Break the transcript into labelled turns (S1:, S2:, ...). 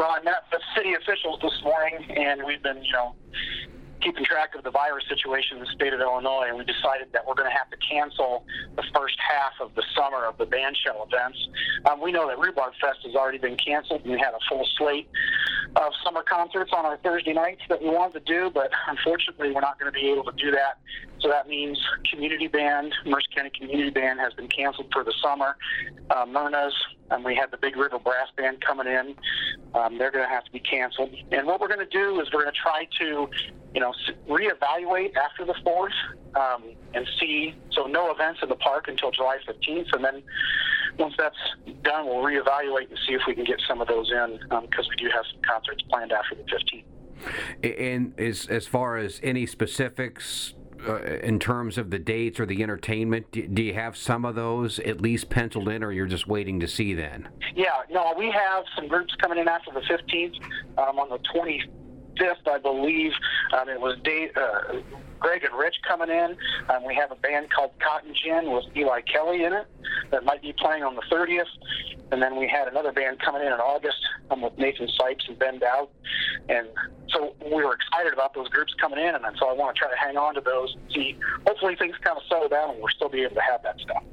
S1: Well, I met with city officials this morning, and we've been, keeping track of the virus situation in the state of Illinois, and we decided that we're going to have to cancel the first half of the summer of the band shell events. We know that Rhubarb Fest has already been canceled. We had a full slate of summer concerts on our Thursday nights that we wanted to do, but unfortunately we're not going to be able to do that. So that means community band, Mercer County Community Band has been canceled for the summer. Myrna's, and we had the Big River Brass Band coming in. They're going to have to be canceled. And what we're going to do is we're going to try to reevaluate after the 4th and see, so no events in the park until July 15th, and then once that's done, we'll reevaluate and see if we can get some of those in, because we do have some concerts planned after the 15th.
S2: And as far as any specifics in terms of the dates or the entertainment, do you have some of those at least penciled in, or you're just waiting to see then?
S1: Yeah, no, we have some groups coming in after the 15th. On the 25th, I believe, it was Greg and Rich coming in. We have a band called Cotton Gin with Eli Kelly in it that might be playing on the 30th. And then we had another band coming in August with Nathan Sipes and Ben Dowd. And so we were excited about those groups coming in, and so I want to try to hang on to those and see. Hopefully things kind of settle down and we'll still be able to have that stuff.